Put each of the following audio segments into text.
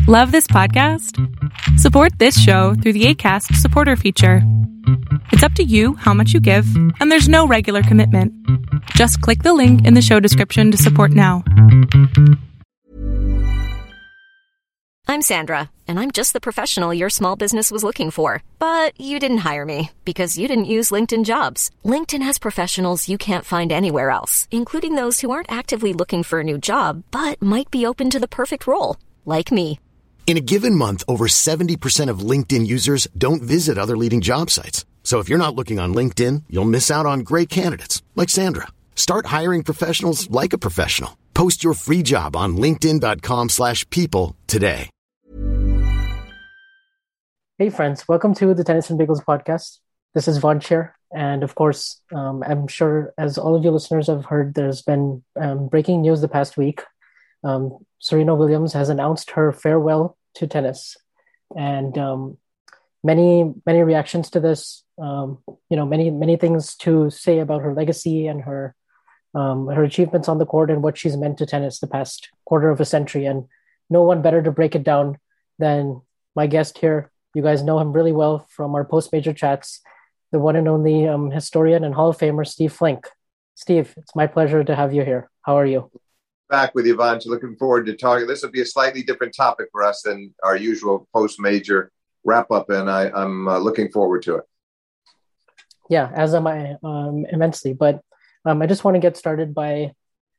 Love this podcast? Support this show through the Acast supporter feature. It's up to you how much you give, and there's no regular commitment. Just click the link in the show description to support now. I'm Sandra, and I'm just the professional your small business was looking for. But you didn't hire me because you didn't use LinkedIn Jobs. LinkedIn has professionals you can't find anywhere else, including those who aren't actively looking for a new job, but might be open to the perfect role, like me. In a given month, over 70% of LinkedIn users don't visit other leading job sites. So if you're not looking on LinkedIn, you'll miss out on great candidates like Sandra. Start hiring professionals like a professional. Post your free job on linkedin.com/people today. Hey friends, welcome to the Tennis and Bagels podcast. This is Vaughn Chair, and of course, I'm sure as all of you listeners have heard, there's been breaking news the past week. Serena Williams has announced her farewell to tennis, and many reactions to this. Many things to say about her legacy and her achievements on the court and what she's meant to tennis the past quarter of a century. And no one better to break it down than my guest here. You guys know him really well from our post-major chats, the one and only historian and Hall of Famer, Steve Flink. Steve, it's my pleasure to have you here. How are you? Back with you, Vaughn. Looking forward to talking. This will be a slightly different topic for us than our usual post-major wrap-up, and I'm looking forward to it. Yeah, as am I immensely. But I just want to get started by,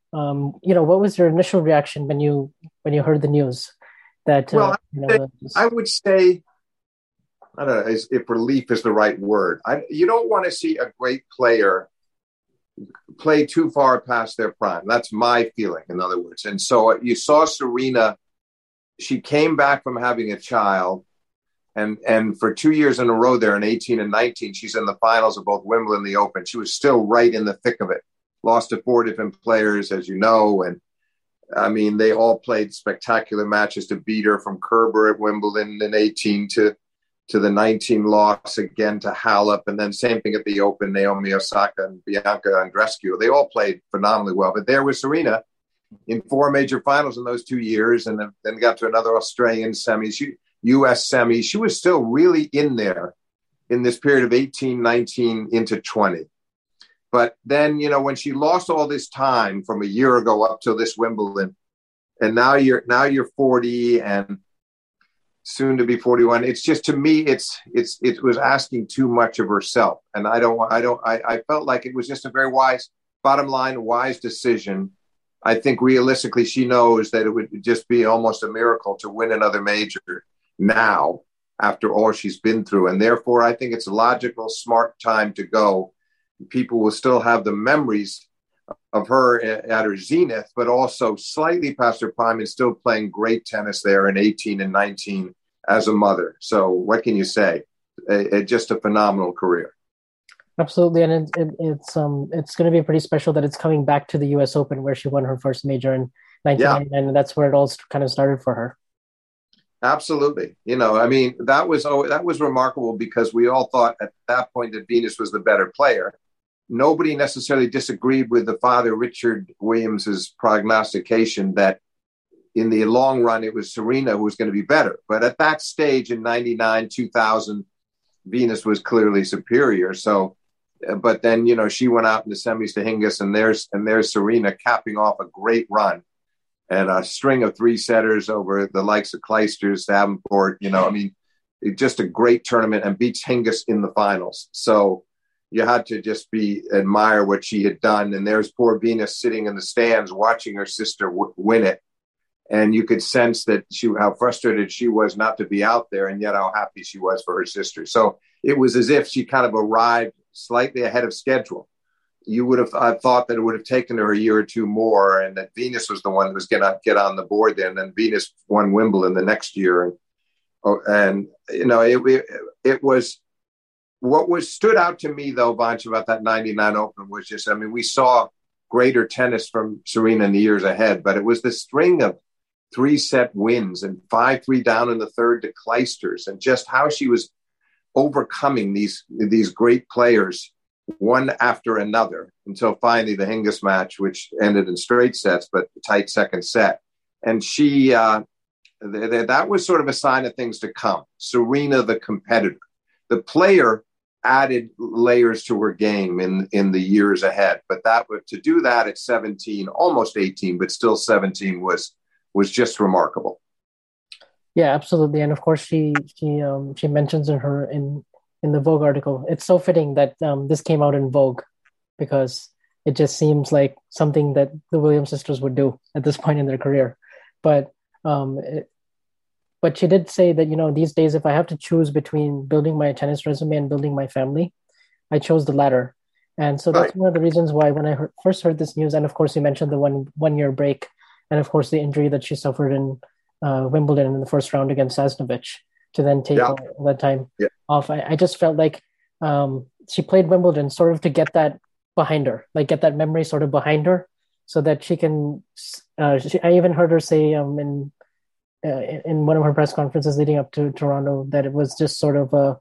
what was your initial reaction when you heard the news? That I would say, I don't know if relief is the right word. You don't want to see a great player play too far past their prime. That's my feeling, in other words. And so you saw Serena, she came back from having a child, and for 2 years in a row there in 18 and 19, she's in the finals of both Wimbledon and the Open. She was still right in the thick of it. Lost to 4 different players, as you know. And I mean, they all played spectacular matches to beat her, from Kerber at Wimbledon in 18 to the 19 loss again to Halep, and then same thing at the Open, Naomi Osaka and Bianca Andreescu. They all played phenomenally well. But there was Serena in 4 major finals in those 2 years, and then got to another Australian semis, U.S. semis. She was still really in there in this period of 18, 19 into 20. But then, when she lost all this time from a year ago up till this Wimbledon, and now you're 40 and soon to be 41. It's just, to me, it was asking too much of herself. And I felt like it was just a very wise decision. I think realistically, she knows that it would just be almost a miracle to win another major now after all she's been through. And therefore, I think it's a logical, smart time to go. People will still have the memories of her at her zenith, but also slightly past her prime and still playing great tennis there in 18 and 19 as a mother. So what can you say? Just a phenomenal career. Absolutely. And it's going to be pretty special that it's coming back to the US Open, where she won her first major in 1999. Yeah. And that's where it all kind of started for her. Absolutely. That was remarkable, because we all thought at that point that Venus was the better player. Nobody necessarily disagreed with the father, Richard Williams's prognostication that in the long run, it was Serena who was going to be better. But at that stage in 99, 2000, Venus was clearly superior. So, but then, she went out in the semis to Hingis, and there's Serena capping off a great run and a string of 3-setters over the likes of Clijsters, Davenport, just a great tournament, and beats Hingis in the finals. So you had to just admire what she had done. And there's poor Venus sitting in the stands watching her sister win it. And you could sense that how frustrated she was not to be out there, and yet how happy she was for her sister. So it was as if she kind of arrived slightly ahead of schedule. You would have thought that it would have taken her a year or two more, and that Venus was the one that was going to get on the board then. And then Venus won Wimbledon the next year. And it was what stood out to me, though, Vanch, about that 99 Open was just, we saw greater tennis from Serena in the years ahead, but it was the string of 3-set wins and 5-3 down in the third to Clijsters, and just how she was overcoming these great players one after another until finally the Hingis match, which ended in straight sets, but a tight second set. And she that was sort of a sign of things to come. Serena, the competitor, the player, added layers to her game in the years ahead. But to do that at 17, almost 18, but still 17 was just remarkable. Yeah, absolutely. And of course, she mentions in the Vogue article, it's so fitting that this came out in Vogue, because it just seems like something that the Williams sisters would do at this point in their career. But she did say that, these days, if I have to choose between building my tennis resume and building my family, I chose the latter. And so that's one of the reasons why when I first heard this news, and of course you mentioned the one year break, and of course the injury that she suffered in Wimbledon in the first round against Sasnovich, to then take all that time off. I just felt like she played Wimbledon sort of to get that behind her, like get that memory sort of behind her, so that she can. I even heard her say in one of her press conferences leading up to Toronto that it was just sort of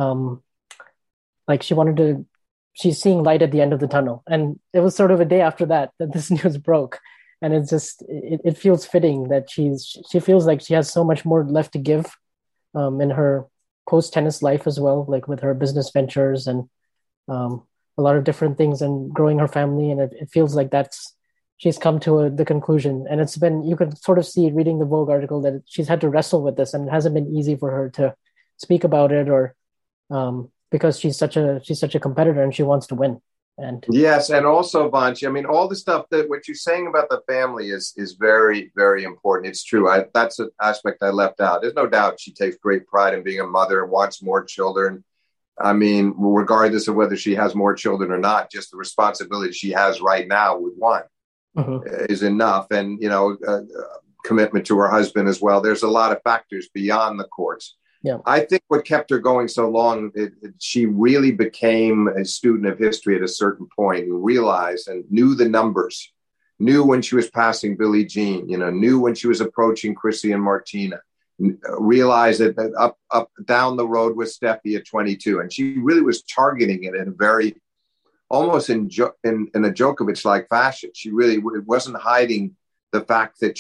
like she's seeing light at the end of the tunnel. And it was sort of a day after that this news broke. And it's just, it feels fitting that she feels like she has so much more left to give in her post-tennis life as well, like with her business ventures and a lot of different things and growing her family. And it feels like she's come to the conclusion. And it's been, you could sort of see reading the Vogue article that she's had to wrestle with this, and it hasn't been easy for her to speak about it, or because she's such a competitor and she wants to win. And yes, and also, Vanchi, I mean, all the stuff that what you're saying about the family is very, very important. It's true. That's an aspect I left out. There's no doubt she takes great pride in being a mother and wants more children. I mean, regardless of whether she has more children or not, just the responsibility she has right now with one is enough. And, commitment to her husband as well. There's a lot of factors beyond the courts. Yeah. I think what kept her going so long, she really became a student of history at a certain point and realized and knew the numbers, knew when she was passing Billie Jean, knew when she was approaching Chrissy and Martina, realized that up down the road with Steffi at 22. And she really was targeting it in a very, almost in a Djokovic-like fashion. She really wasn't hiding the fact that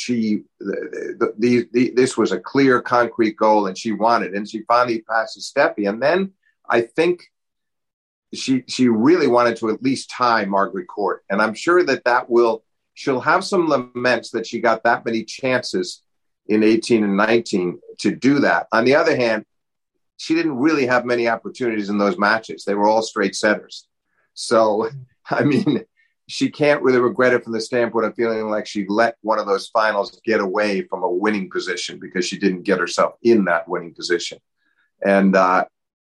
this was a clear, concrete goal, and she wanted, and she finally passes Steffi. And then I think she really wanted to at least tie Margaret Court. And I'm sure she'll have some laments that she got that many chances in 18 and 19 to do that. On the other hand, she didn't really have many opportunities in those matches. They were all straight setters. So, I mean, she can't really regret it from the standpoint of feeling like she let one of those finals get away from a winning position because she didn't get herself in that winning position. And all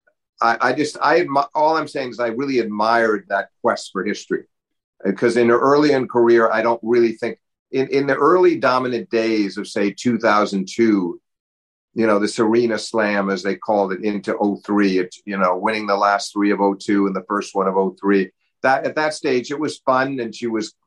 I'm saying is I really admired that quest for history, because in her early in career, I don't really think in the early dominant days of, say, 2002, the Serena Slam, as they called it, into 03, winning the last three of 02 and the first one of 03. That at that stage, it was fun, and she was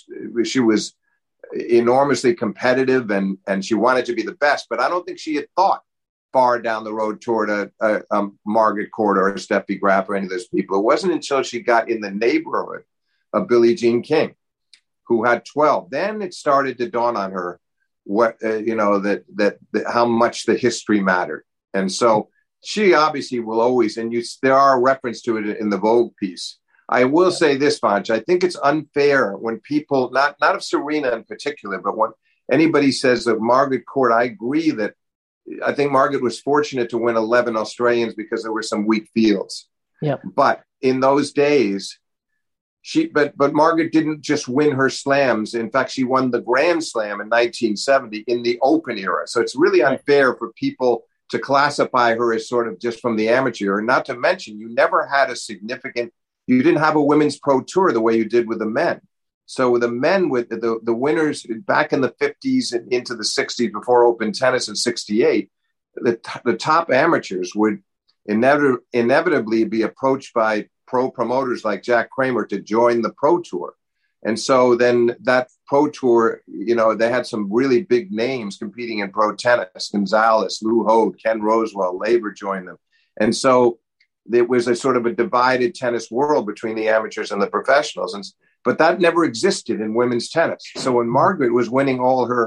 enormously competitive, and she wanted to be the best. But I don't think she had thought far down the road toward a Margaret Court or a Steffi Graf or any of those people. It wasn't until she got in the neighborhood of Billie Jean King, who had 12. Then it started to dawn on her what that how much the history mattered. And so she obviously will always, and there are a reference to it in the Vogue piece. I will say this, Vanch, I think it's unfair when people, not of Serena in particular, but when anybody says that Margaret Court, I agree that I think Margaret was fortunate to win 11 Australians because there were some weak fields. Yeah. But in those days, but Margaret didn't just win her slams. In fact, she won the Grand Slam in 1970 in the Open era. So it's really unfair for people to classify her as sort of just from the amateur. Not to mention, you never had you didn't have a women's pro tour the way you did with the men. So with the men, with the winners back in the 50s and into the 60s before Open Tennis in 68, the top amateurs would inevitably be approached by pro promoters like Jack Kramer to join the pro tour. And so then that pro tour, they had some really big names competing in pro tennis: Gonzalez, Lou Hode, Ken Rosewell, Laver joined them. And so there was a sort of a divided tennis world between the amateurs and the professionals. But that never existed in women's tennis. So when Margaret was winning all her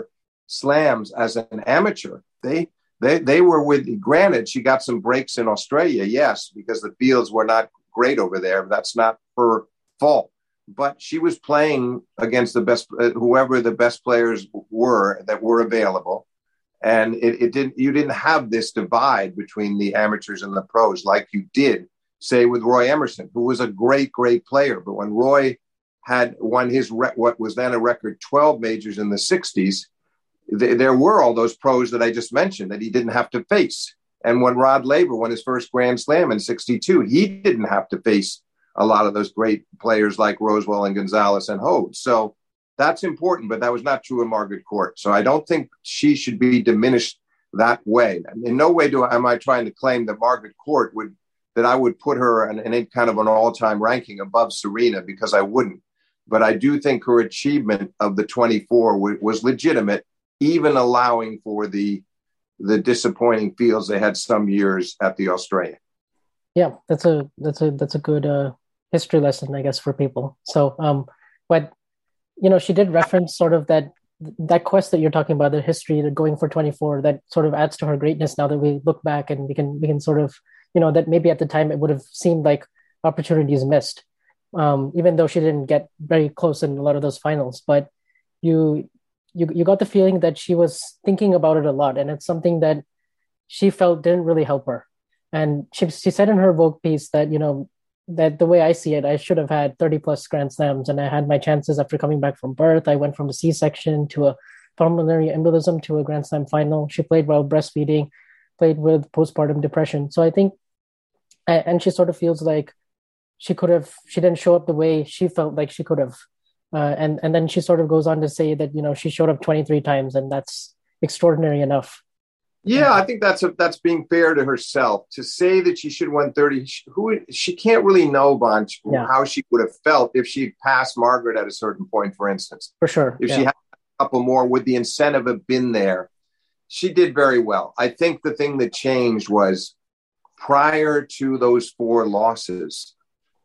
slams as an amateur. They were with, granted, she got some breaks in Australia, yes, because the fields were not great over there. That's not her fault. But she was playing against the best, whoever the best players were that were available. And you didn't have this divide between the amateurs and the pros like you did, say, with Roy Emerson, who was a great, great player. But when Roy had won his, what was then a record 12 majors in the 60s, there were all those pros that I just mentioned that he didn't have to face. And when Rod Laver won his first Grand Slam in 62, he didn't have to face a lot of those great players like Rosewell and Gonzalez and Hogue. So that's important, but that was not true of Margaret Court. So I don't think she should be diminished that way. In no way am I trying to claim that Margaret Court that I would put her in kind of an all-time ranking above Serena, because I wouldn't. But I do think her achievement of the 24 was legitimate, even allowing for the disappointing fields they had some years at the Australian. Yeah, that's a good history lesson, I guess, for people. So, but she did reference sort of that quest that you're talking about, the history, the going for 24, that sort of adds to her greatness. Now that we look back and we can sort of, that maybe at the time it would have seemed like opportunities missed, even though she didn't get very close in a lot of those finals. But you got the feeling that she was thinking about it a lot, and it's something that she felt didn't really help her. And she said in her Vogue piece that, that the way I see it, I should have had 30 plus Grand Slams, and I had my chances after coming back from birth. I went from a C-section to a pulmonary embolism to a Grand Slam final. She played while breastfeeding, played with postpartum depression. So I think, and she sort of feels like she didn't show up the way she felt like she could have. And then she sort of goes on to say that, she showed up 23 times, and that's extraordinary enough. Yeah, I think that's being fair to herself. To say that she should have won 30, she can't really know, Vanch, how she would have felt if she passed Margaret at a certain point, for instance. For sure. If she had a couple more, would the incentive have been there? She did very well. I think the thing that changed was prior to those 4 losses,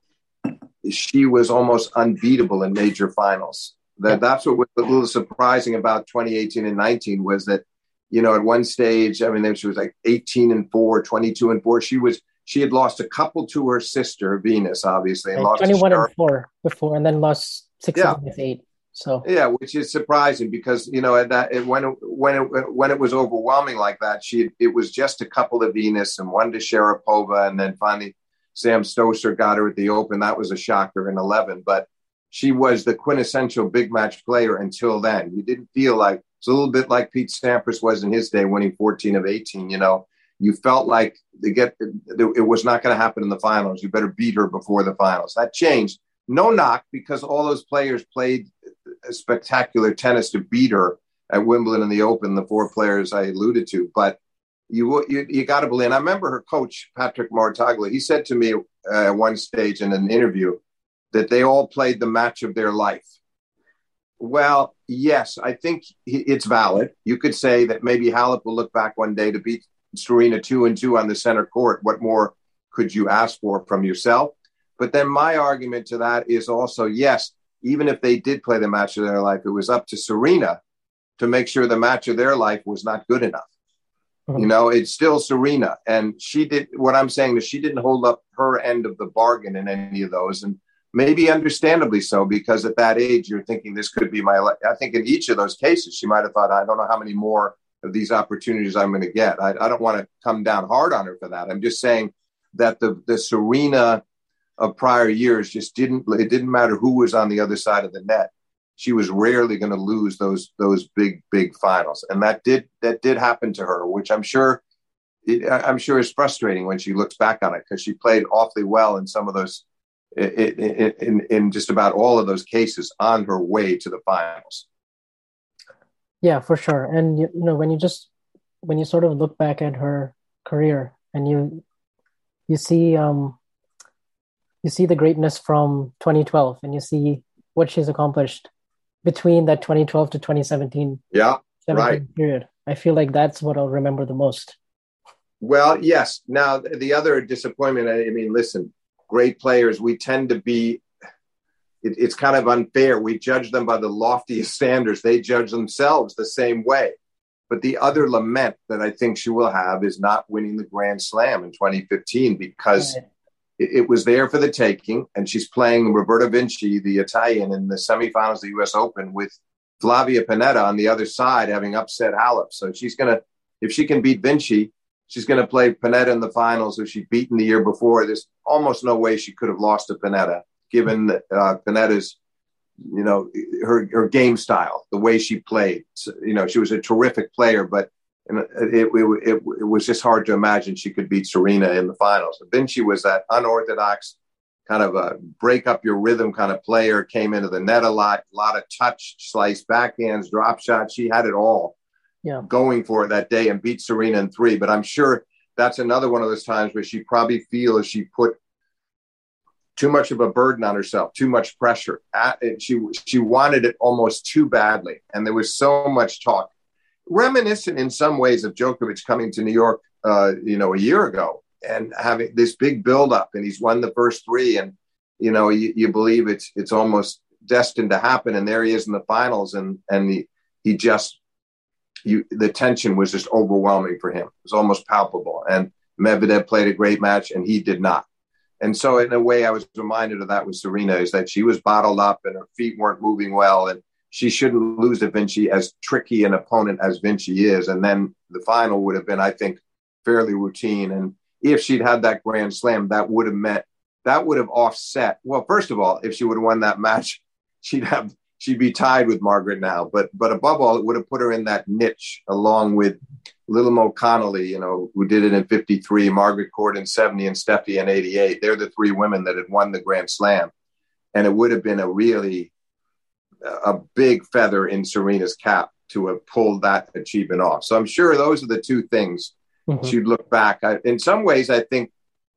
she was almost unbeatable in major finals. That's what was a little surprising about 2018 and 19 was that, at one stage, I mean, she was like 18-4, 22-4. She had lost a couple to her sister, Venus, obviously, and lost 21-4 before, and then lost 6-8. So which is surprising because at that when it was overwhelming like that, it was just a couple to Venus and one to Sharapova, and then finally Sam Stosur got her at the Open. That was a shocker in 11, but she was the quintessential big match player until then. You didn't feel like. It's a little bit like Pete Sampras was in his day, winning 14 of 18. You felt like it was not going to happen in the finals. You better beat her before the finals. That changed. No knock, because all those players played a spectacular tennis to beat her at Wimbledon and the Open, the 4 players I alluded to. But you got to believe. And I remember her coach, Patrick Martaglia, he said to me at one stage in an interview that they all played the match of their life. Well, yes, I think it's valid. You could say that maybe Halep will look back one day to beat Serena 2-2 on the center court. What more could you ask for from yourself? But then my argument to that is also, yes, even if they did play the match of their life, it was up to Serena to make sure the match of their life was not good enough. Mm-hmm. It's still Serena. And what I'm saying is she didn't hold up her end of the bargain in any of those. And maybe understandably so, because at that age, you're thinking this could be my life. I think in each of those cases, she might have thought, I don't know how many more of these opportunities I'm going to get. I don't want to come down hard on her for that. I'm just saying that the Serena of prior years it didn't matter who was on the other side of the net. She was rarely going to lose those big, big finals. And that did happen to her, which I'm sure is frustrating when she looks back on it, because she played awfully well in some of those, in just about all of those cases on her way to the finals. Yeah, for sure. And when you sort of look back at her career and you see the greatness from 2012, and you see what she's accomplished between that 2012 to 2017 period. I feel like that's what I'll remember the most. Well, yes. Now, the other disappointment, I mean, listen, great players, we tend to be it's kind of unfair. We judge them by the loftiest standards. They judge themselves the same way. But the other lament that I think she will have is not winning the Grand Slam in 2015, because it was there for the taking. And she's playing Roberta Vinci, the Italian, in the semifinals of the U.S. Open with Flavia Pennetta on the other side, having upset Halep. So she's going to, if she can beat Vinci, she's going to play Pennetta in the finals, who she'd beaten the year before. There's almost no way she could have lost to Pennetta, given Pannetta's, her game style, the way she played. So, she was a terrific player, but it was just hard to imagine she could beat Serena in the finals. Vinci was that unorthodox kind of a break up your rhythm kind of player, came into the net a lot of touch, slice backhands, drop shots. She had it all going for it that day and beat Serena in 3. But I'm sure that's another one of those times where she probably feels she put too much of a burden on herself, too much pressure. She wanted it almost too badly. And there was so much talk, reminiscent in some ways of Djokovic coming to New York, a year ago and having this big buildup, and he's won the first 3. And, you believe it's almost destined to happen. And there he is in the finals. And the tension was just overwhelming for him. It was almost palpable. And Medvedev played a great match and he did not. And so in a way, I was reminded of that with Serena, is that she was bottled up and her feet weren't moving well. And she shouldn't lose to Vinci, as tricky an opponent as Vinci is. And then the final would have been, I think, fairly routine. And if she'd had that Grand Slam, that would have offset. Well, first of all, if she would have won that match, she'd be tied with Margaret now. But above all, it would have put her in that niche along with Little Mo Connolly, who did it in 53, Margaret Court in 70, and Steffi in 88. They're the 3 women that had won the Grand Slam. And it would have been a big feather in Serena's cap to have pulled that achievement off. So I'm sure those are the 2 things she'd look back. In some ways, I think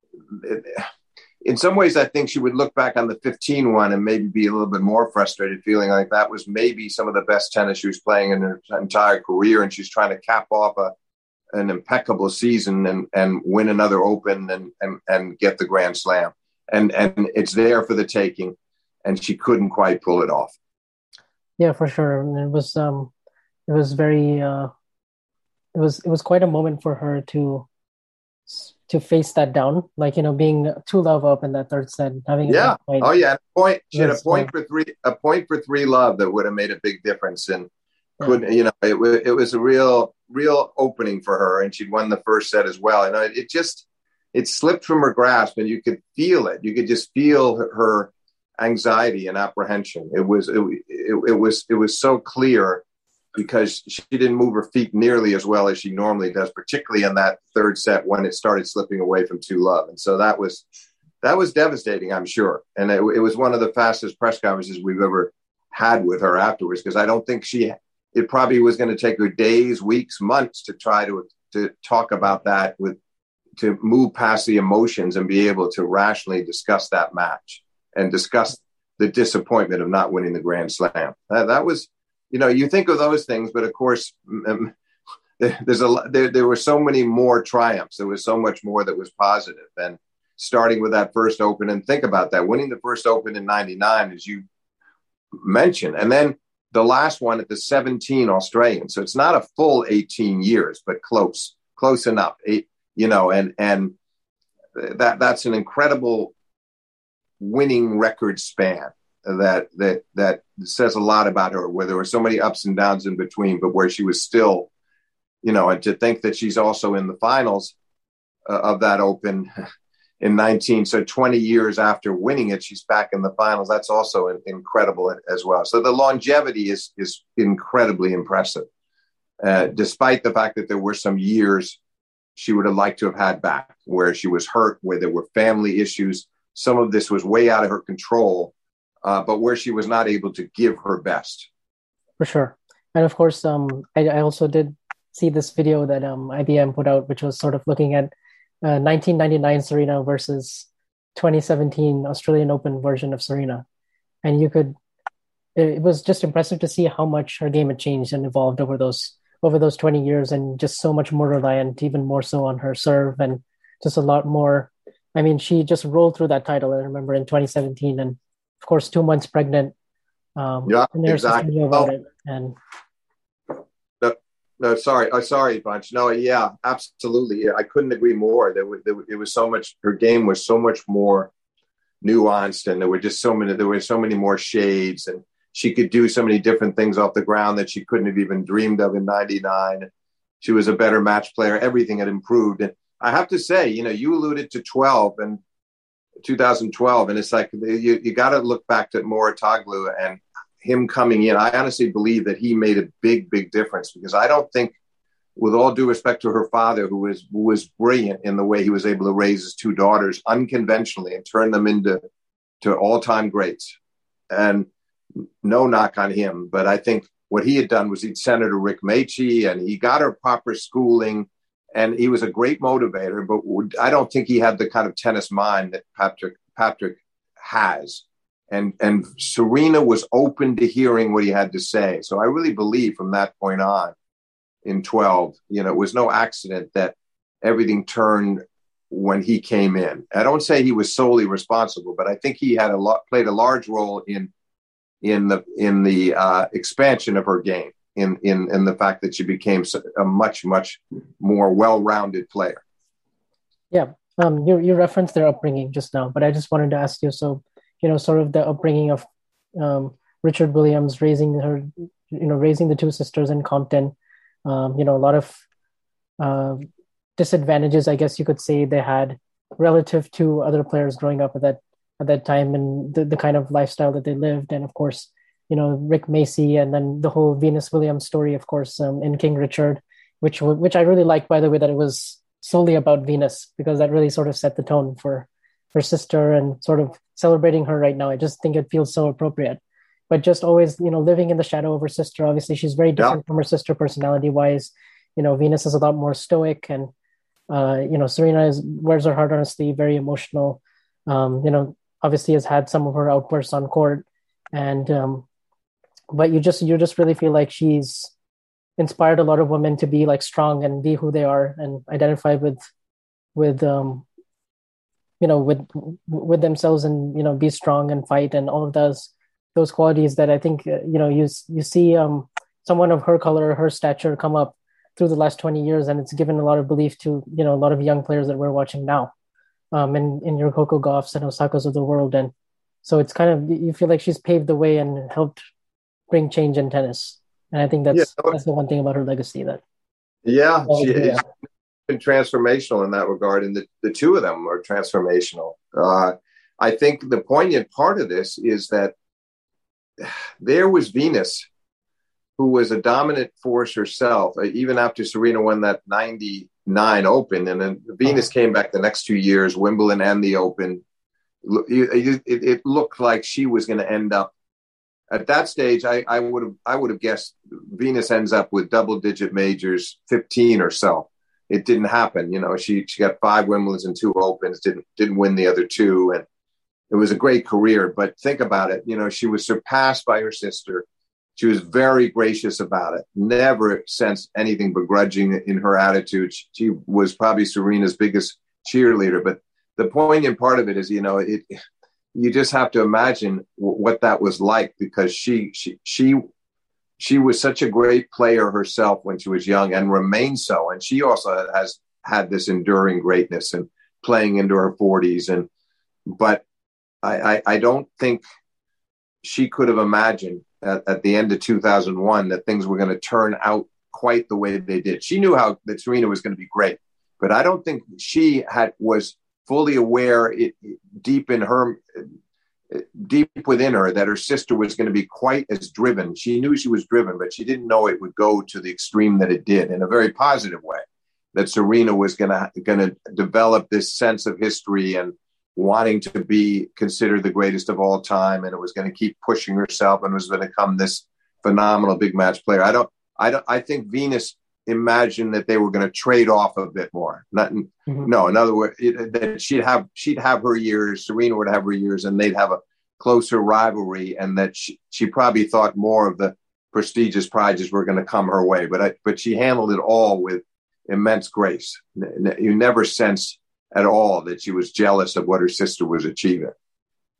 she would look back on the 15 one and maybe be a little bit more frustrated, feeling like that was maybe some of the best tennis she was playing in her entire career. And she's trying to cap off an impeccable season and win another Open and get the Grand Slam. And it's there for the taking, and she couldn't quite pull it off. Yeah, for sure. And it was very, it was quite a moment for her to face that down, like, being 2-love up in that third set, having a point. She had a point for 3 love that would have made a big difference. And it was a real opening for her, and she'd won the first set as well. And it slipped from her grasp, and you could feel it. You could just feel her anxiety and apprehension. It was so clear, because she didn't move her feet nearly as well as she normally does, particularly in that third set when it started slipping away from 2-love. And so that was devastating, I'm sure. And it was one of the fastest press conferences we've ever had with her afterwards, because I don't think it probably was going to take her days, weeks, months to try to talk about that, to move past the emotions and be able to rationally discuss that match and discuss the disappointment of not winning the Grand Slam. That was, you think of those things, but of course, there were so many more triumphs. There was so much more that was positive. And starting with that first Open, and think about that, winning the first Open in 99, as you mentioned, and then the last one at the 17 Australian. So it's not a full 18 years, but close enough. And that's an incredible winning record span that says a lot about her, where there were so many ups and downs in between, but where she was still, and to think that she's also in the finals of that Open in 19. So 20 years after winning it, she's back in the finals. That's also incredible as well. So the longevity is incredibly impressive, despite the fact that there were some years she would have liked to have had back, where she was hurt, where there were family issues. Some of this was way out of her control, but where she was not able to give her best. For sure. And of course, I also did see this video that IBM put out, which was sort of looking at 1999 Serena versus 2017 Australian Open version of Serena. And it was just impressive to see how much her game had changed and evolved over those 20 years, and just so much more reliant, even more so on her serve, and just a lot more. I mean, she just rolled through that title, I remember, in 2017, and of course, 2 months pregnant. Yeah, and her sister exactly. knew about it. And no, sorry. Oh, sorry, Bunch. No, yeah, absolutely. Yeah, I couldn't agree more. It was so much. Her game was so much more nuanced, and there were so many more shades, and she could do so many different things off the ground that she couldn't have even dreamed of in '99. She was a better match player. Everything had improved, and I have to say, you alluded to 2012, and it's like you got to look back to Mouratoglou and him coming in. I honestly believe that he made a big, big difference, because I don't think, with all due respect to her father, who was brilliant in the way he was able to raise his 2 daughters unconventionally and turn them into all-time greats. And no knock on him, but I think what he had done was he'd sent her to Rick Macci, and he got her proper schooling, and he was a great motivator, but I don't think he had the kind of tennis mind that Patrick has. And Serena was open to hearing what he had to say. So I really believe from that point on in 12, it was no accident that everything turned when he came in. I don't say he was solely responsible, but I think he had played a large role in the expansion of her game, in the fact that she became a much, much more well-rounded player. Yeah. You referenced their upbringing just now, but I just wanted to ask you, so, sort of the upbringing of Richard Williams, raising the 2 sisters in Compton, a lot of disadvantages, I guess you could say, they had relative to other players growing up at that time, and the kind of lifestyle that they lived. And of course, Rick Macci, and then the whole Venus Williams story, of course, in King Richard, which I really liked, by the way, that it was solely about Venus, because that really sort of set the tone for her sister, and sort of celebrating her right now. I just think it feels so appropriate. But just always, living in the shadow of her sister. Obviously, she's very different from her sister personality-wise. Venus is a lot more stoic, and Serena wears her heart on her sleeve, very emotional. Obviously has had some of her outbursts on court, and but you just really feel like she's inspired a lot of women to be like strong and be who they are, and identify with themselves, and be strong and fight, and all of those qualities that I think you see someone of her color, her stature come up through the last 20 years, and it's given a lot of belief to a lot of young players that we're watching now, in your Coco Gauffs and Osakas of the world. And so it's kind of, you feel like she's paved the way and helped bring change in tennis. And I think that's the one thing about her legacy that. Yeah, she's been transformational in that regard, and the 2 of them are transformational. I think the poignant part of this is that there was Venus, who was a dominant force herself, even after Serena won that 99 Open. And then Venus came back the next 2 years, Wimbledon and the Open. It looked like she was going to end up at that stage. I would have guessed Venus ends up with double-digit majors, 15 or so. It didn't happen. She got 5 Wimbledons and 2 Opens, didn't win the other 2. And it was a great career. But think about it. She was surpassed by her sister. She was very gracious about it. Never sensed anything begrudging in her attitude. She was probably Serena's biggest cheerleader. But the poignant part of it is, you just have to imagine what that was like, because she was such a great player herself when she was young, and remains so. And she also has had this enduring greatness and playing into her 40s. But I don't think she could have imagined at the end of 2001 that things were going to turn out quite the way they did. She knew that Serena was going to be great, but I don't think she was fully aware deep within her that her sister was going to be quite as driven. She knew she was driven, but she didn't know it would go to the extreme that it did, in a very positive way, that Serena was going to develop this sense of history and wanting to be considered the greatest of all time, and it was going to keep pushing herself, and was going to become this phenomenal big match player. I think Venus imagined that they were going to trade off a bit more. No, in other words, that she'd have her years, Serena would have her years, and they'd have a closer rivalry, and that she probably thought more of the prestigious prizes were going to come her way. But she handled it all with immense grace. You never sense at all that she was jealous of what her sister was achieving.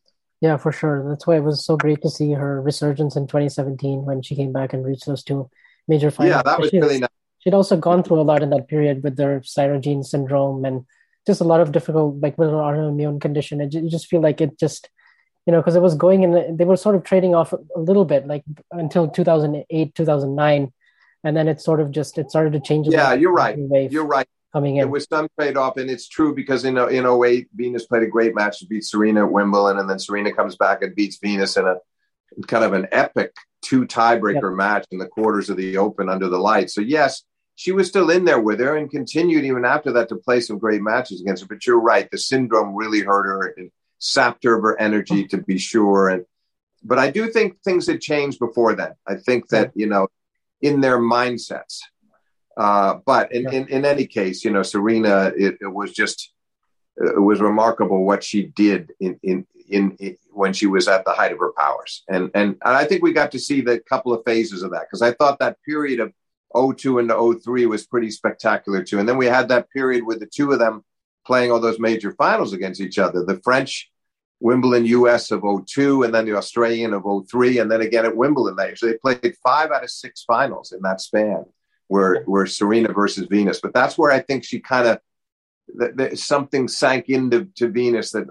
Yeah, for sure. That's why it was so great to see her resurgence in 2017 when she came back and reached those two major Yeah, finals. that was really nice. She'd also gone through a lot in that period with their Cyrogene syndrome and just a lot of difficult, like with her autoimmune condition. And you just feel like it just, because it was going in, they were sort of trading off a little bit, like until 2008, 2009. And then it sort of just, it started to change a little Yeah, bit. you're right. Wave You're right. coming There in. was some trade off, and it's true because in 08, Venus played a great match to beat Serena at Wimbledon, and then Serena comes back and beats Venus in a kind of an epic two tiebreaker match in the quarters of the Open under the lights. So yes, she was still in there with her and continued even after that to play some great matches against her. But you're right, the syndrome really hurt her and sapped her of her energy, to be sure. But I do think things had changed before then. I think that in their mindsets. But in any case, Serena, it was remarkable what she did in when she was at the height of her powers. And I think we got to see the couple of phases of that, because I thought that period of 02 into 03 was pretty spectacular too. And then we had that period with the two of them playing all those major finals against each other, the French Wimbledon US of 02, and then the Australian of 03, and then again at Wimbledon. So they played 5 out of 6 finals in that span were Serena versus Venus. But that's where I think she kind of, something sank into Venus that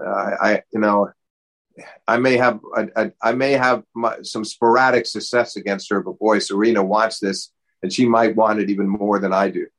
I may have some sporadic success against her, but boy, Serena wants this, and she might want it even more than I do.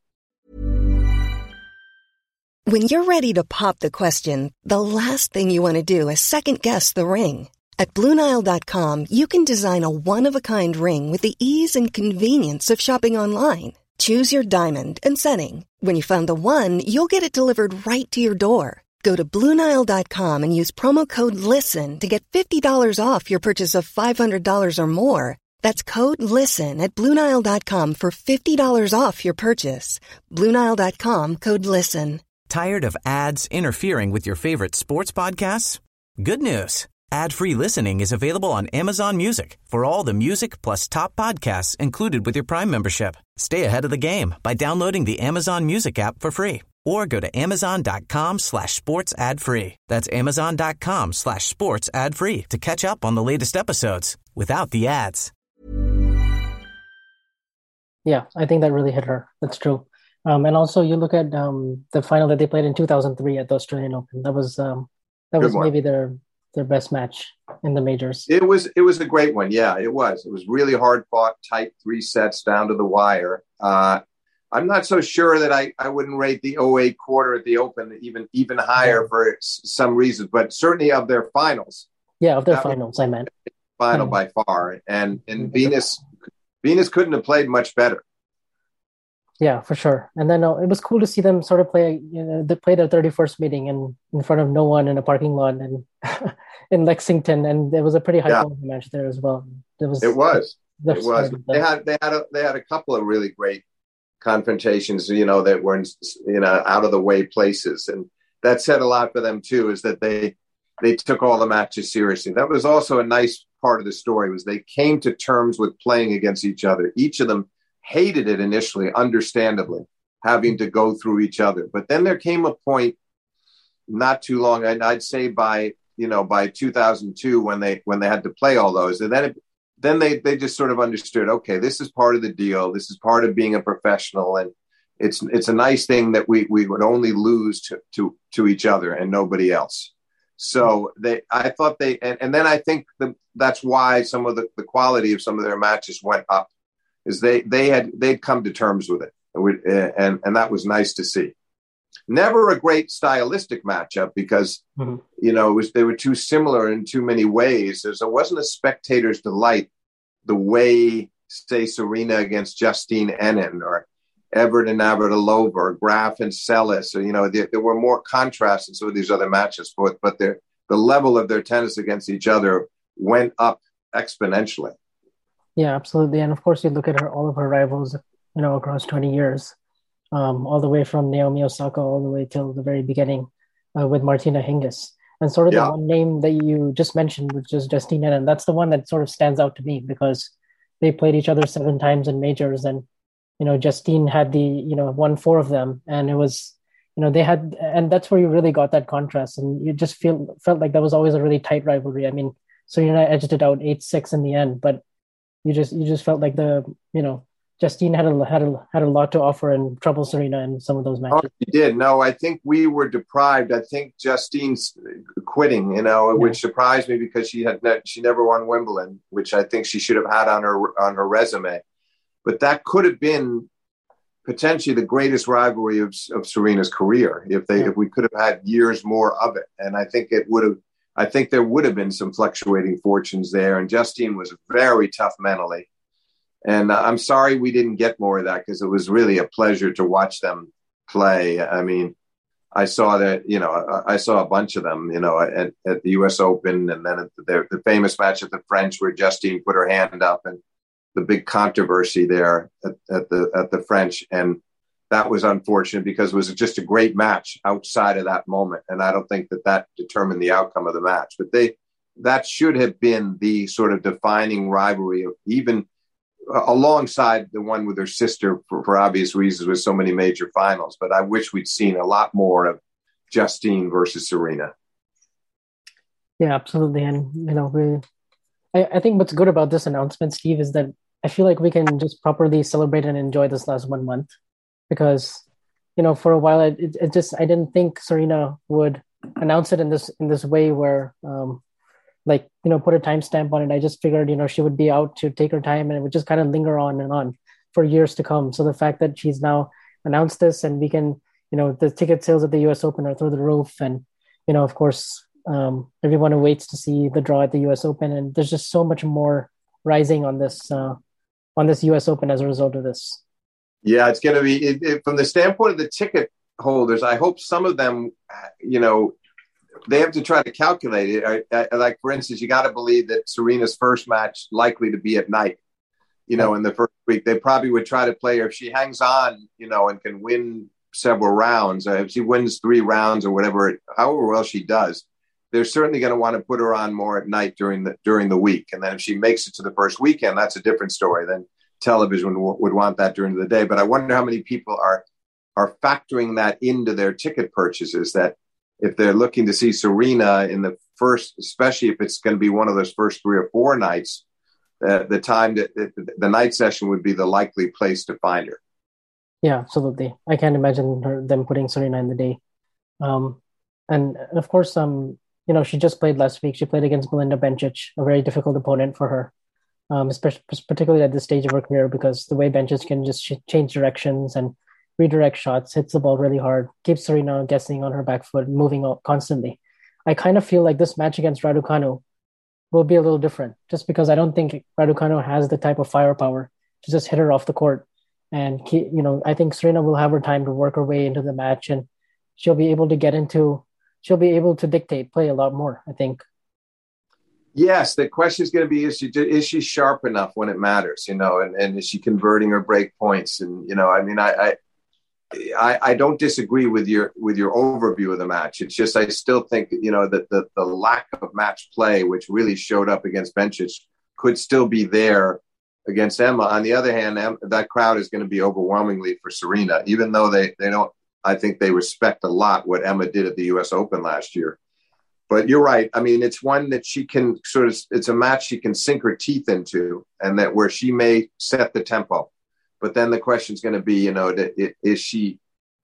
When you're ready to pop the question, the last thing you want to do is second-guess the ring. At BlueNile.com, you can design a one-of-a-kind ring with the ease and convenience of shopping online. Choose your diamond and setting. When you find the one, you'll get it delivered right to your door. Go to BlueNile.com and use promo code LISTEN to get $50 off your purchase of $500 or more. That's code LISTEN at BlueNile.com for $50 off your purchase. BlueNile.com, code LISTEN. Tired of ads interfering with your favorite sports podcasts? Good news. Ad-free listening is available on Amazon Music for all the music plus top podcasts included with your Prime membership. Stay ahead of the game by downloading the Amazon Music app for free or go to amazon.com/sports ad free. That's amazon.com/sports ad free to catch up on the latest episodes without the ads. Yeah, I think that really hit her. That's true. And also, you look at the final that they played in 2003 at the Australian Open. That was maybe their best match in the majors. It was a great one. Yeah, it was. It was really hard fought, tight 3 sets down to the wire. I'm not so sure that I wouldn't rate the 08 quarter at the Open even higher for some reasons, but certainly of their finals. Yeah, of their finals, I meant. Final by far. And Venus couldn't have played much better. Yeah, for sure. And then it was cool to see them sort of play. They played their 31st meeting in front of no one in a parking lot and in Lexington, and there was a pretty high quality match there as well. It was. They had a couple of really great confrontations, that were in out of the way places, and that said a lot for them too. Is that they took all the matches seriously. That was also a nice part of the story. Was they came to terms with playing against each other. Each of them hated it initially, understandably, having to go through each other. But then there came a point not too long, and I'd say by 2002 when they had to play all those, and then they just sort of understood, okay, this is part of the deal. This is part of being a professional, and it's a nice thing that we would only lose to each other and nobody else. So I thought and then I think that's why some of the quality of some of their matches went up. Is they'd come to terms with it, and that was nice to see. Never a great stylistic matchup because they were too similar in too many ways. There wasn't a spectator's delight the way, say, Serena against Justine Henin or Evert and Navratilova or Graf and Celis. Or, there were more contrasts in some of these other matches, but the level of their tennis against each other went up exponentially. Yeah, absolutely. And of course, you look at all of her rivals, across 20 years, all the way from Naomi Osaka all the way till the very beginning with Martina Hingis. And sort of the one name that you just mentioned, which is Justine Henin, that's the one that sort of stands out to me because they played each other 7 times in majors. And, Justine had won 4 of them. And it was, they had, and that's where you really got that contrast, and you just felt like that was always a really tight rivalry. I mean, Serena edged it out 8-6 in the end, but you just felt like Justine had a lot to offer and trouble Serena in some of those Oh, matches. she did. No, I think we were deprived. I think Justine's quitting, which surprised me because she never won Wimbledon, which I think she should have had on her resume. But that could have been potentially the greatest rivalry of Serena's career if we could have had years more of it. And I think there would have been some fluctuating fortunes there. And Justine was very tough mentally. And I'm sorry we didn't get more of that, because it was really a pleasure to watch them play. I mean, I saw that, I saw a bunch of them, at the US Open, and then at the famous match at the French where Justine put her hand up, and the big controversy there at the French. And that was unfortunate because it was just a great match outside of that moment. And I don't think that determined the outcome of the match, but that should have been the sort of defining rivalry, even alongside the one with her sister for obvious reasons with so many major finals. But I wish we'd seen a lot more of Justine versus Serena. Yeah, absolutely. And, I think what's good about this announcement, Steve, is that I feel like we can just properly celebrate and enjoy this last 1 month, because, for a while, I didn't think Serena would announce it in this way where, put a timestamp on it. I just figured, she would be out to take her time, and it would just kind of linger on and on for years to come. So the fact that she's now announced this, and we can, the ticket sales at the US Open are through the roof. And, of course, everyone waits to see the draw at the US Open. And there's just so much more rising on this US Open as a result of this. Yeah, it's going to be, from the standpoint of the ticket holders, I hope some of them, they have to try to calculate it. Like, for instance, you got to believe that Serena's first match likely to be at night, in the first week. They probably would try to play her if she hangs on, and can win several rounds. If she wins 3 rounds or whatever, however well she does, they're certainly going to want to put her on more at night during the week. And then if she makes it to the first weekend, that's a different story. Then television would want that during the day. But I wonder how many people are factoring that into their ticket purchases, that if they're looking to see Serena in the first, especially if it's going to be one of those first 3 or 4 nights, the time that the night session would be the likely place to find her. Yeah, absolutely. I can't imagine them putting Serena in the day. And of course, she just played last week. She played against Belinda Bencic, a very difficult opponent for her, especially particularly at this stage of her career, because the way Bencic can just change directions and redirect shots, hits the ball really hard, keeps Serena guessing on her back foot, moving constantly. I kind of feel like this match against Raducanu will be a little different, just because I don't think Raducanu has the type of firepower to just hit her off the court. And, I think Serena will have her time to work her way into the match, and she'll be able to dictate play a lot more, I think. Yes, the question is going to be, is she sharp enough when it matters, and is she converting her break points? And, I don't disagree with your overview of the match. It's just, I still think, that the lack of match play, which really showed up against Bencic, could still be there against Emma. On the other hand, that crowd is going to be overwhelmingly for Serena, even though they don't, I think they respect a lot what Emma did at the US Open last year. But you're right. I mean, it's one that she can it's a match she can sink her teeth into, and that where she may set the tempo. But then the question is going to be, is she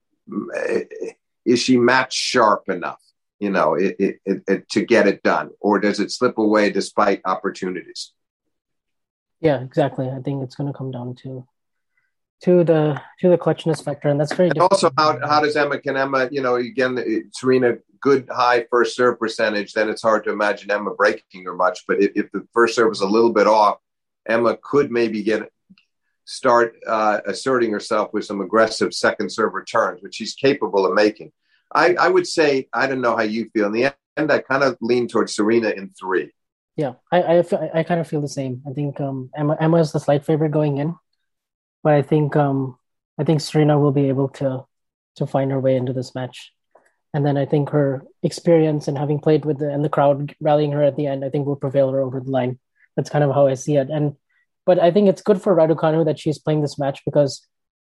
match sharp enough, to get it done, or does it slip away despite opportunities? Yeah, exactly. I think it's going to come down to the clutchness factor, and that's very difficult. Also, how does Emma? Again, Serena, good high first serve percentage. Then it's hard to imagine Emma breaking her much. But if the first serve is a little bit off, Emma could maybe start asserting herself with some aggressive second serve returns, which she's capable of making. I would say, I don't know how you feel. In the end, I kind of lean towards Serena in 3. Yeah, I kind of feel the same. I think Emma is the slight favorite going in, but I think Serena will be able to find her way into this match. And then I think her experience and having played with and the crowd rallying her at the end, I think will prevail her over the line. That's kind of how I see it. But I think it's good for Raducanu that she's playing this match, because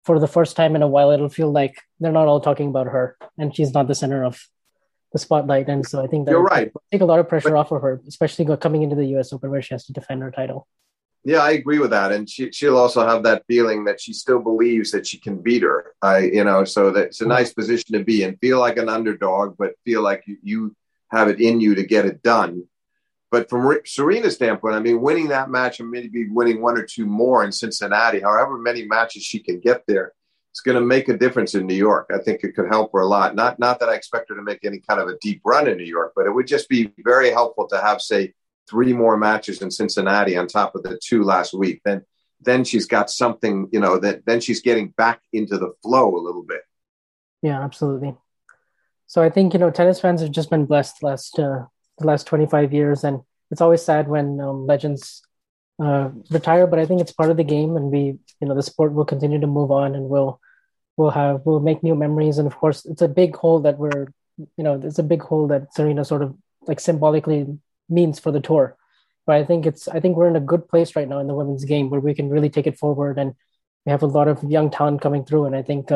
for the first time in a while, it'll feel like they're not all talking about her, and she's not the center of the spotlight. And so I think that You're right. take a lot of pressure off of her, especially coming into the U.S. Open where she has to defend her title. Yeah, I agree with that. And she'll also have that feeling that she still believes that she can beat her. So that it's a nice position to be in. Feel like an underdog, but feel like you have it in you to get it done. But from Serena's standpoint, I mean, winning that match and maybe winning one or two more in Cincinnati, however many matches she can get there, it's going to make a difference in New York. I think it could help her a lot. Not that I expect her to make any kind of a deep run in New York, but it would just be very helpful to have, say, 3 more matches in Cincinnati on top of the 2 last week. Then she's got something, then she's getting back into the flow a little bit. Yeah, absolutely. So I think, tennis fans have just been blessed the last 25 years. And it's always sad when legends retire, but I think it's part of the game, and the sport will continue to move on, and we'll make new memories. And of course, it's a big hole that it's a big hole that Serena sort of like symbolically means for the tour. But I think we're in a good place right now in the women's game where we can really take it forward, and we have a lot of young talent coming through. And I think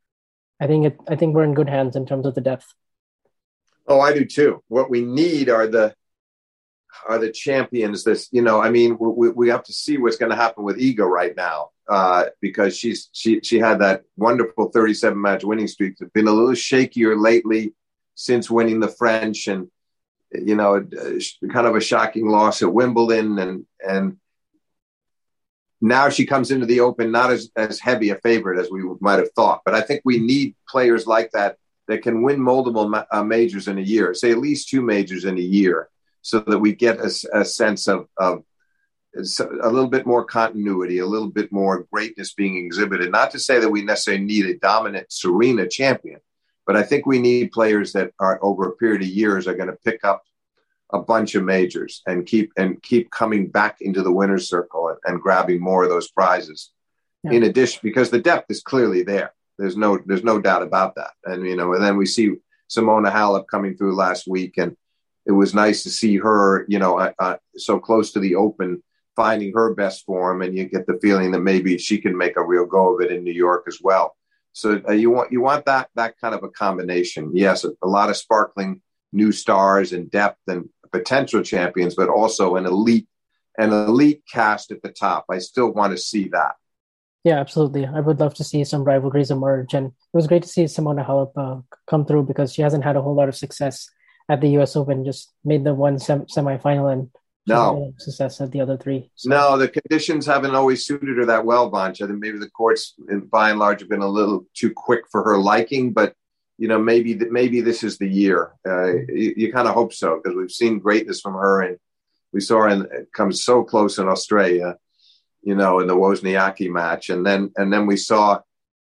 we're in good hands in terms of the depth. Oh, I do too. What we need are the champions. We have to see what's going to happen with Iga right now, because she had that wonderful 37 match winning streak. It's been a little shakier lately since winning the French, and kind of a shocking loss at Wimbledon, and now she comes into the Open not as heavy a favorite as we might have thought. But I think we need players like that can win multiple majors in a year, say at least 2 majors in a year, so that we get a sense of a little bit more continuity, a little bit more greatness being exhibited. Not to say that we necessarily need a dominant Serena champion, but I think we need players that are over a period of years are going to pick up a bunch of majors and keep coming back into the winner's circle and grabbing more of those prizes. Yeah. In addition, because the depth is clearly there. There's no doubt about that. And, and then we see Simona Halep coming through last week, and it was nice to see her, so close to the Open, finding her best form. And you get the feeling that maybe she can make a real go of it in New York as well. So you want that kind of a combination. Yes, a lot of sparkling new stars and depth and potential champions, but also an elite cast at the top. I still want to see that. Yeah, absolutely. I would love to see some rivalries emerge. And it was great to see Simona Halep come through, because she hasn't had a whole lot of success at the U.S. Open, just made the one semifinal and no success at the other 3. So. No, the conditions haven't always suited her that well, Vanch. I think maybe the courts, by and large, have been a little too quick for her liking, but maybe this is the year. You kind of hope so, because we've seen greatness from her, and we saw her come so close in Australia, in the Wozniacki match, and then we saw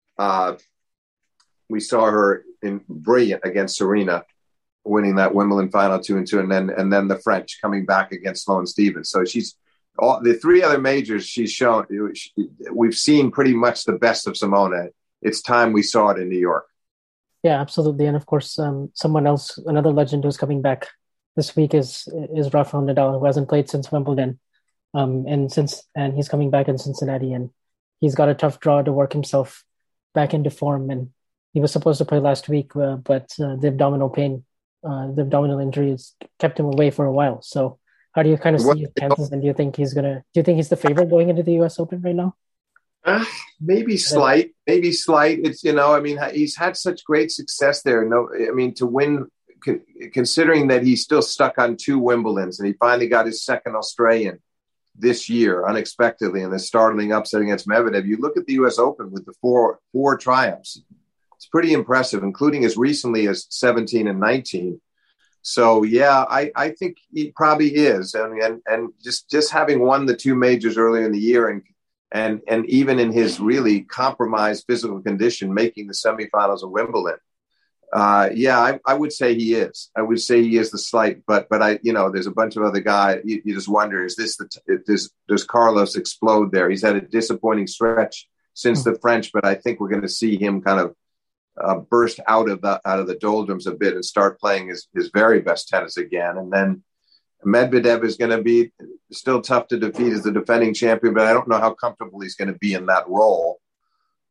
her in brilliant against Serena, winning that Wimbledon final 2-2, and then the French coming back against Sloane Stephens. So she's all the 3 other majors she's shown. We've seen pretty much the best of Simona. It's time we saw it in New York. Yeah, absolutely. And of course, someone else, another legend who's coming back this week is Rafael Nadal, who hasn't played since Wimbledon. And he's coming back in Cincinnati, and he's got a tough draw to work himself back into form. And he was supposed to play last week, but the abdominal injury has kept him away for a while. So how do you kind of see his chances? And do you think he's the favorite going into the U.S. Open right now? Maybe slight. It's, he's had such great success there. To win, considering that he's still stuck on 2 Wimbledons, and he finally got his second Australian this year unexpectedly in the startling upset against Medvedev. You look at the U.S. Open with the four triumphs. It's pretty impressive, including as recently as 17 and 19. So, yeah, I think he probably is. And just having won the 2 majors earlier in the year and even in his really compromised physical condition, making the semifinals of Wimbledon. I would say he is. I would say he is the slight, but there's a bunch of other guys. You just wonder, does Carlos explode there? He's had a disappointing stretch since the French, but I think we're going to see him kind of burst out of the doldrums a bit and start playing his very best tennis again. And then Medvedev is going to be still tough to defeat as the defending champion, but I don't know how comfortable he's going to be in that role.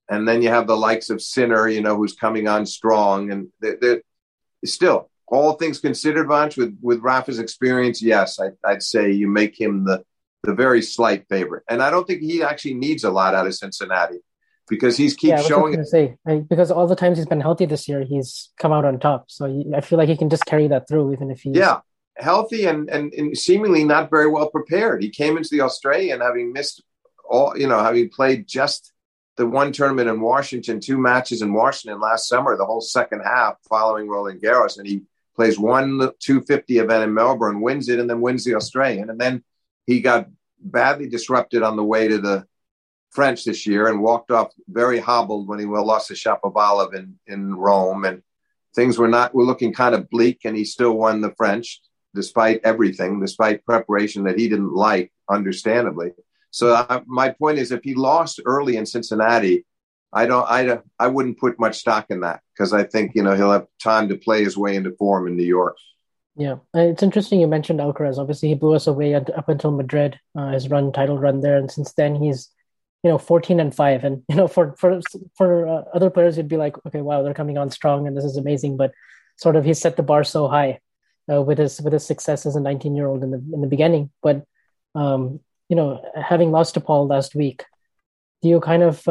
And then you have the likes of Sinner, who's coming on strong. And they're still, all things considered, Vanch, with Rafa's experience, yes, I'd say you make him the very slight favorite. And I don't think he actually needs a lot out of Cincinnati because he's keeps showing. Because all the times he's been healthy this year, he's come out on top. So I feel like he can just carry that through, even if he's healthy and seemingly not very well prepared. He came into the Australian having missed having played just the one tournament in Washington, 2 matches in Washington last summer, the whole second half following Roland Garros, and he plays one 250 event in Melbourne, wins it, and then wins the Australian, and then he got badly disrupted on the way to the French this year and walked off very hobbled when he lost to Shapovalov in Rome. And things were looking kind of bleak, and he still won the French despite everything, despite preparation that he didn't like, understandably. So my point is, if he lost early in Cincinnati, I wouldn't put much stock in that because I think, he'll have time to play his way into form in New York. Yeah, it's interesting you mentioned Alcaraz. Obviously, he blew us away up until Madrid, his title run there, and since then he's 14-5, and for other players you'd be like, okay, wow, they're coming on strong and this is amazing, but sort of he set the bar so high with his success as a 19-year-old in the beginning. But having lost to Paul last week, do you kind of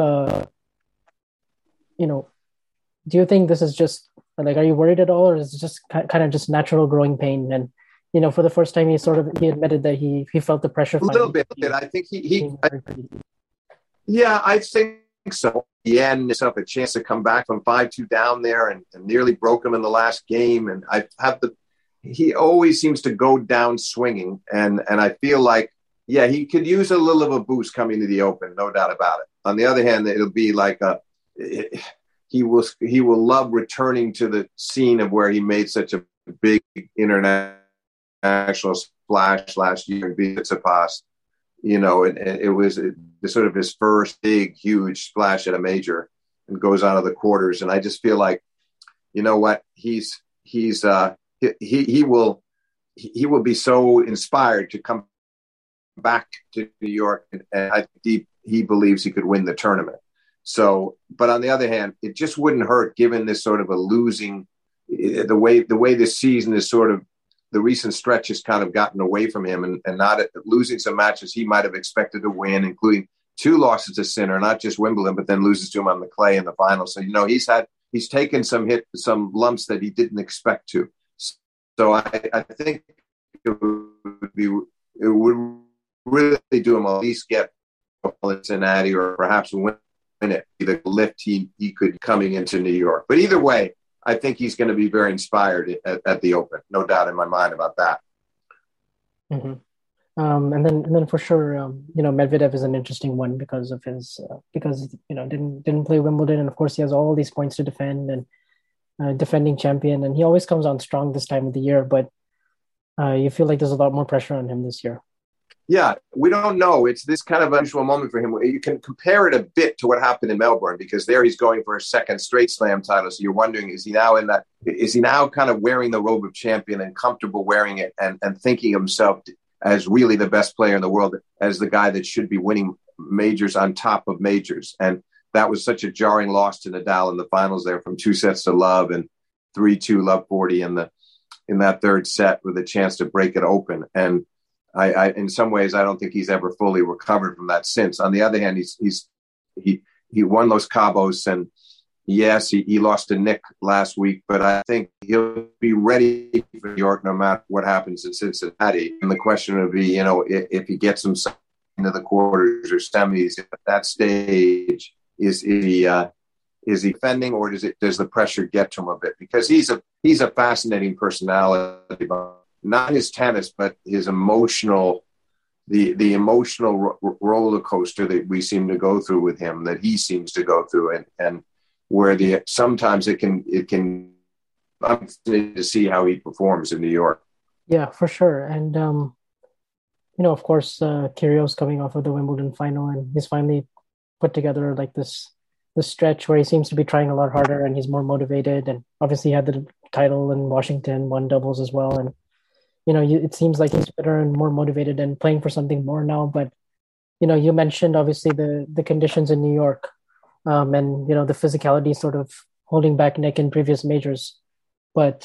do you think this is just like, are you worried at all, or is it just kind of just natural growing pain? And for the first time, he admitted that he felt the pressure. A little bit. I think I think so. He had himself a chance to come back from 5-2 down there and nearly broke him in the last game. And he always seems to go down swinging. And I feel like, he could use a little of a boost coming to the Open, no doubt about it. On the other hand, it'll be like he will love returning to the scene of where he made such a big international splash last year in Tsitsipas. And it was sort of his first big, huge splash at a major, and goes out of the quarters. And I just feel like, what he will be so inspired to come back to New York, and I think he believes he could win the tournament. So, but on the other hand, it just wouldn't hurt, given this sort of a losing, the way this season is sort of, the recent stretch has kind of gotten away from him and not losing some matches he might have expected to win, including 2 losses to Sinner, not just Wimbledon, but then loses to him on the clay in the final. So, he's taken some lumps that he didn't expect to. So I think it would really do him at least get Cincinnati, or perhaps win it, the lift he could coming into New York. But either way, I think he's going to be very inspired at the Open. No doubt in my mind about that. Mm-hmm. And then for sure, Medvedev is an interesting one because of his didn't play Wimbledon, and of course he has all these points to defend, and defending champion, and he always comes on strong this time of the year. But you feel like there's a lot more pressure on him this year. Yeah, we don't know. It's this kind of unusual moment for him. You can compare it a bit to what happened in Melbourne, because there he's going for a second straight slam title. So you're wondering, is he now kind of wearing the robe of champion and comfortable wearing it and thinking of himself as really the best player in the world, as the guy that should be winning majors on top of majors? And that was such a jarring loss to Nadal in the finals there, from 2-0 to love and 3-2 love 40 in that third set with a chance to break it open. And I in some ways, I don't think he's ever fully recovered from that since. On the other hand, he won Los Cabos, and yes, he lost to Nick last week, but I think he'll be ready for New York no matter what happens in Cincinnati. And the question would be, if he gets himself into the quarters or semis at that stage, is he defending, or does the pressure get to him a bit? Because he's a fascinating personality. Not his tennis, but his emotional, the emotional roller coaster that we seem to go through with him, that he seems to go through, and where sometimes it can. I'm fascinated to see how he performs in New York. Yeah, for sure, and of course, Kyrgios coming off of the Wimbledon final, and he's finally put together like this stretch where he seems to be trying a lot harder, and he's more motivated, and obviously he had the title in Washington, won doubles as well, and. It seems like he's better and more motivated and playing for something more now. But, you mentioned obviously the conditions in New York. and the physicality sort of holding back Nick in previous majors. But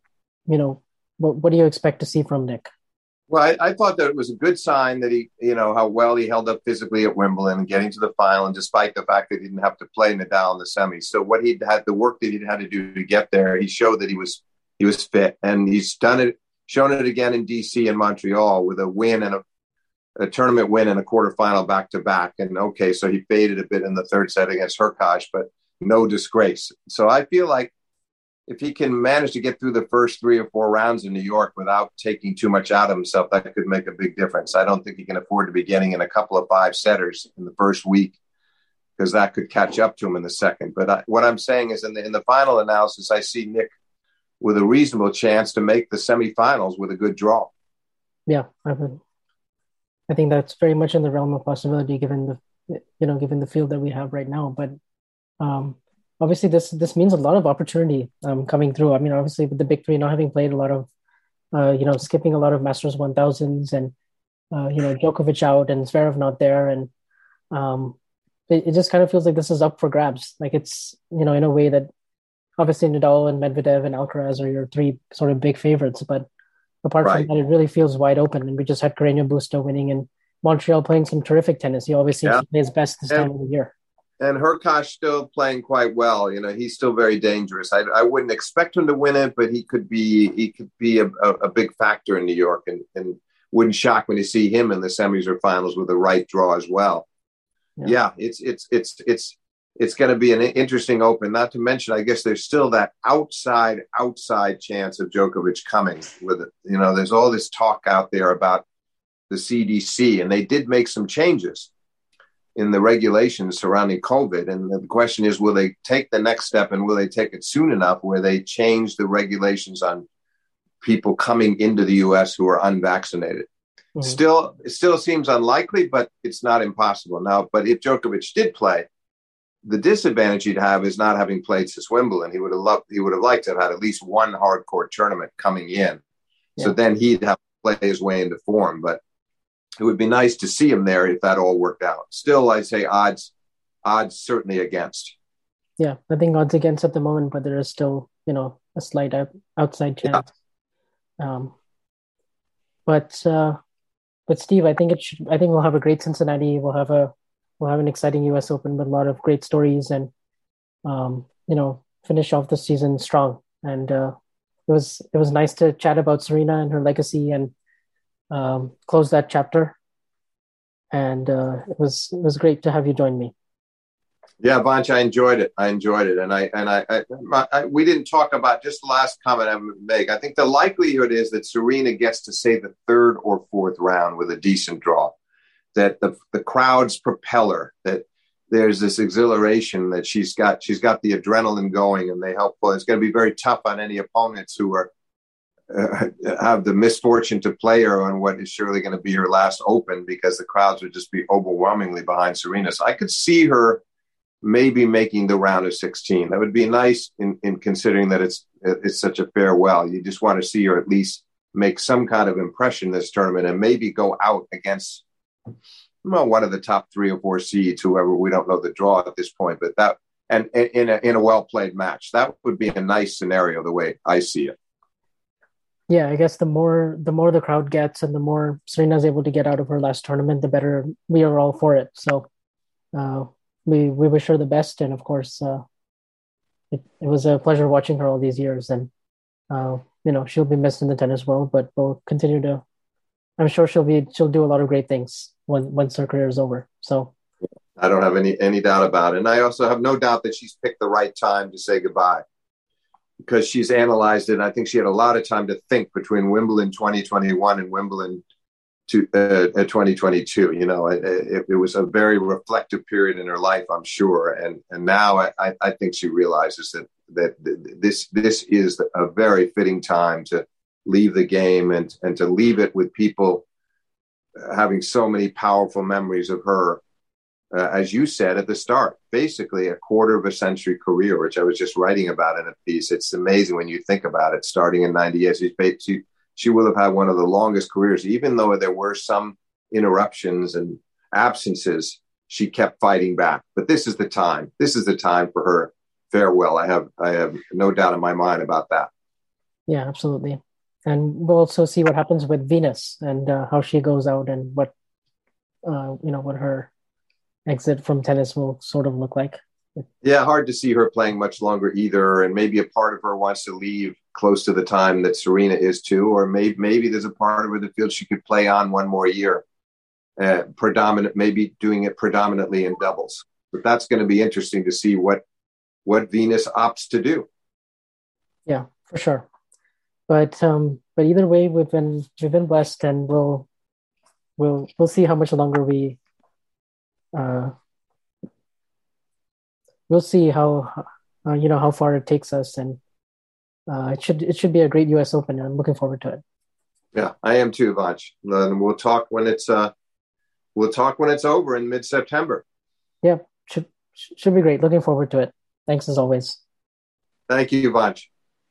what do you expect to see from Nick? Well, I thought that it was a good sign that he, how well he held up physically at Wimbledon and getting to the final, and despite the fact that he didn't have to play Nadal in the semis. So the work that he'd had to do to get there, he showed that he was fit, and he's shown it again in DC and Montreal with a win and a tournament win and a quarterfinal back to back. And okay, so he faded a bit in the third set against Hurkacz, but no disgrace. So I feel like if he can manage to get through the first 3 or 4 rounds in New York without taking too much out of himself, that could make a big difference. I don't think he can afford to be getting in a couple of 5-setters in the first week, because that could catch up to him in the second. But what I'm saying is in the final analysis, I see Nick with a reasonable chance to make the semifinals with a good draw. Yeah, I think that's very much in the realm of possibility given the field that we have right now. But obviously, this means a lot of opportunity coming through. I mean, obviously, with the big three not having played a lot of, skipping a lot of Masters 1000s, and Djokovic out and Zverev not there, and it just kind of feels like this is up for grabs. Like it's in a way that obviously Nadal and Medvedev and Alcaraz are your 3 sort of big favorites, but apart from that, it really feels wide open. And we just had Carreño Busta winning, and Montreal playing some terrific tennis. He always seems to play his best this time of the year. And Hurkacz still playing quite well. He's still very dangerous. I wouldn't expect him to win it, but he could be a big factor in New York, and wouldn't shock me to see him in the semis or finals with the right draw as well. Yeah, it's going to be an interesting Open. Not to mention, I guess there's still that outside chance of Djokovic coming with it. There's all this talk out there about the CDC, and they did make some changes in the regulations surrounding COVID. And the question is, will they take the next step, and will they take it soon enough where they change the regulations on people coming into the U.S. who are unvaccinated? Mm-hmm. It still seems unlikely, but it's not impossible now. But if Djokovic did play, the disadvantage he'd have is not having played since Wimbledon. He would have liked to have had at least one hard court tournament coming in. Yeah. So then he'd have to play his way into form. But it would be nice to see him there if that all worked out. Still, I'd say odds certainly against. Yeah, I think odds against at the moment, but there is still, a slight outside chance. Yeah. But Steve, I think we'll have a great Cincinnati. We'll have an exciting U.S. Open with a lot of great stories, and finish off the season strong. And it was nice to chat about Serena and her legacy, and close that chapter. And it was great to have you join me. Yeah, Vanch, I enjoyed it. And we didn't talk about, just the last comment I would make. I think the likelihood is that Serena gets to say the 3rd or 4th round with a decent draw. That the crowds propel her, that there's this exhilaration, that she's got the adrenaline going, and they help. Well, it's going to be very tough on any opponents who are have the misfortune to play her on what is surely going to be her last Open, because the crowds would just be overwhelmingly behind Serena. So I could see her maybe making the round of 16. That would be nice in considering that it's such a farewell. You just want to see her at least make some kind of impression this tournament, and maybe go out against one of the top 3 or 4 seeds, whoever. We don't know the draw at this point, but that, and in a well played match, that would be a nice scenario the way I see it. Yeah, I guess the more the crowd gets, and the more Serena's able to get out of her last tournament, the better we are all for it. So we wish her the best, and of course it was a pleasure watching her all these years, and she'll be missed in the tennis world, but we'll continue to. I'm sure she'll do a lot of great things once her career is over. So I don't have any doubt about it. And I also have no doubt that she's picked the right time to say goodbye, because she's analyzed it. And I think she had a lot of time to think between Wimbledon 2021 and Wimbledon 2022. It was a very reflective period in her life, I'm sure. And now I think she realizes that this is a very fitting time to leave the game, and to leave it with people having so many powerful memories of her. As you said at the start, basically a quarter of a century career, which I was just writing about in a piece. It's amazing when you think about it. Starting in 98, she will have had one of the longest careers, even though there were some interruptions and absences. she kept fighting back. But this is the time. This is the time for her farewell. I have no doubt in my mind about that. Yeah, absolutely. And we'll also see what happens with Venus and how she goes out and what what her exit from tennis will sort of look like. Yeah, hard to see her playing much longer either. And maybe a part of her wants to leave close to the time that Serena is too. Or maybe there's a part of her that feels she could play on one more year, maybe doing it predominantly in doubles. But that's going to be interesting to see what Venus opts to do. Yeah, for sure. But either way, we've been blessed, and we'll see how much longer we'll see how how far it takes us, and it should be a great U.S. Open, and I'm looking forward to it. Yeah, I am too, Vanch. And we'll talk when it's over in mid-September. Yeah, should be great. Looking forward to it. Thanks as always. Thank you, Vanch.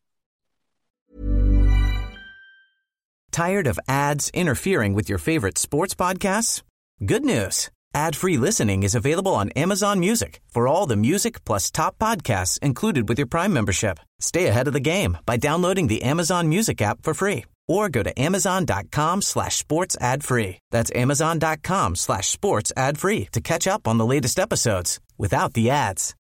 Tired of ads interfering with your favorite sports podcasts? Good news. Ad-free listening is available on Amazon Music for all the music plus top podcasts included with your Prime membership. Stay ahead of the game by downloading the Amazon Music app for free or go to amazon.com/sports ad free. That's amazon.com/sports ad free to catch up on the latest episodes without the ads.